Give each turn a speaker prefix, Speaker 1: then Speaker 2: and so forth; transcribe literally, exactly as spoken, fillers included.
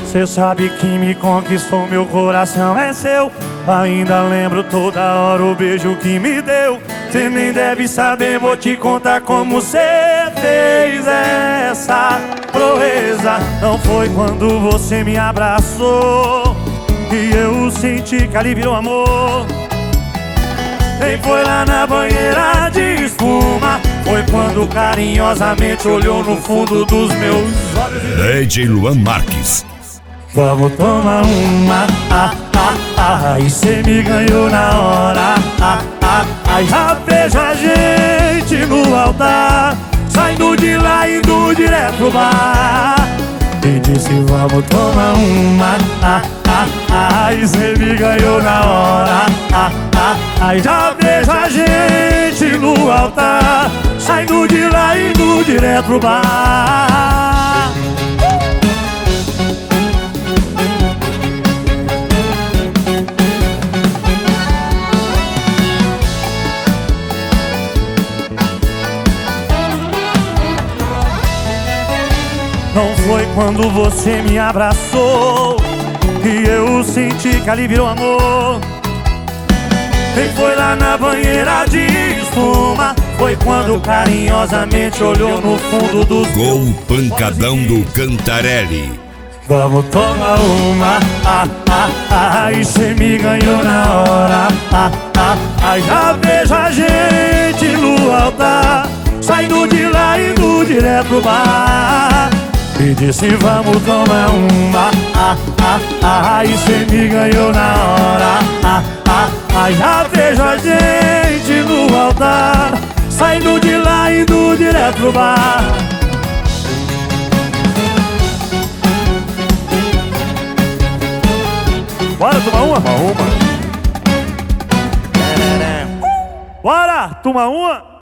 Speaker 1: Cê sabe que me conquistou, meu coração é seu. Ainda lembro toda hora o beijo que me deu. Cê nem deve saber, vou te contar como cê fez essa proeza. Não foi quando você me abraçou e eu senti que ali virou amor. Nem foi lá na banheira de espuma, foi quando carinhosamente olhou no fundo dos meus olhos.
Speaker 2: D J Luan Marques.
Speaker 1: Vamos tomar uma, ah, ah, ah, e cê me ganhou na hora, ah, ah, ah. Já vejo a gente no altar, saindo de lá e indo direto pro bar. E disse vamos tomar uma, ah, ah, ah, e cê me ganhou na hora, ah, ah, ah. Já vejo a gente no altar, saindo de lá e indo direto pro bar. Não foi quando você me abraçou e eu senti que ali virou amor. Nem foi lá na banheira de espuma, foi quando carinhosamente olhou no fundo dos
Speaker 2: Gol pancadão do Cantarelli.
Speaker 1: Vamos tomar uma, ah, ah, ah, e cê me ganhou na hora, ah, ah, ah. Já vejo a gente no altar, saindo de lá e indo direto pro bar. E disse vamos tomar uma, ah, ah, ah, e cê me ganhou na hora, ah, ah, ah. Já vejo a gente no altar, saindo de lá e indo direto pro bar. Bora tomar uma? Tomar uma. Bora tomar uma?